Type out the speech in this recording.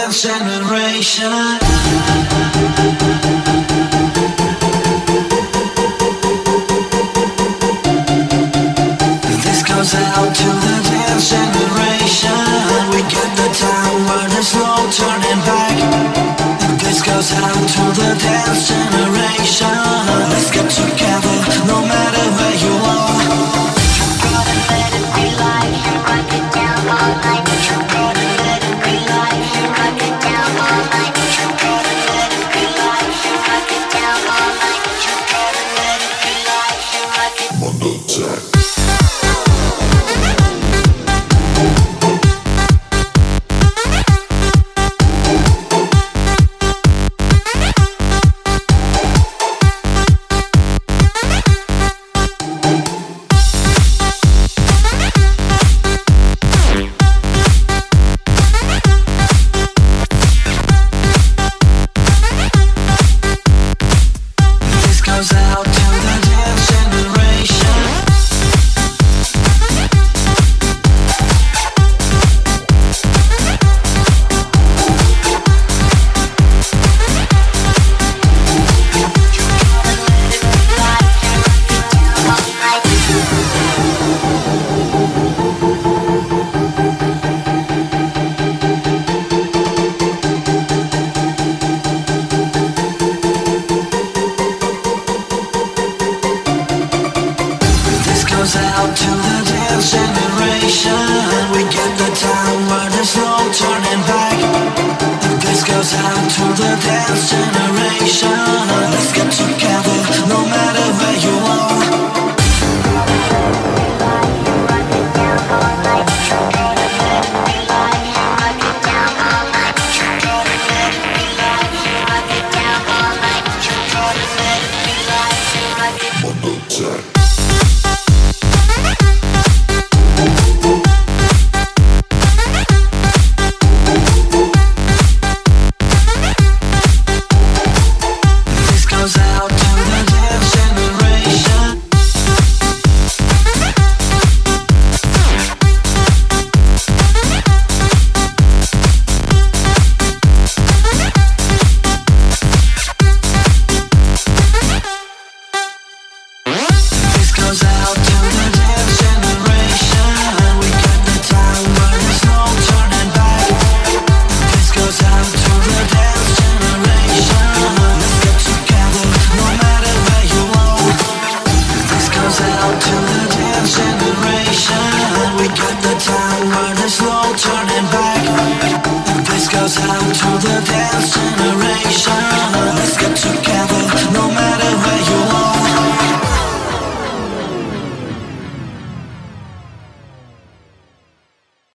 dance generation. This goes out to the dance generation. We get the time where there's no turning back. This goes out to the dance generation. Let's get together, no matter where you are. You gotta let it be live, rock it down all night. You gotta let it be live, rock it down all night. You gotta let it be live, rock it down all night. You gotta let it be live, rock it. Mondo Tech. The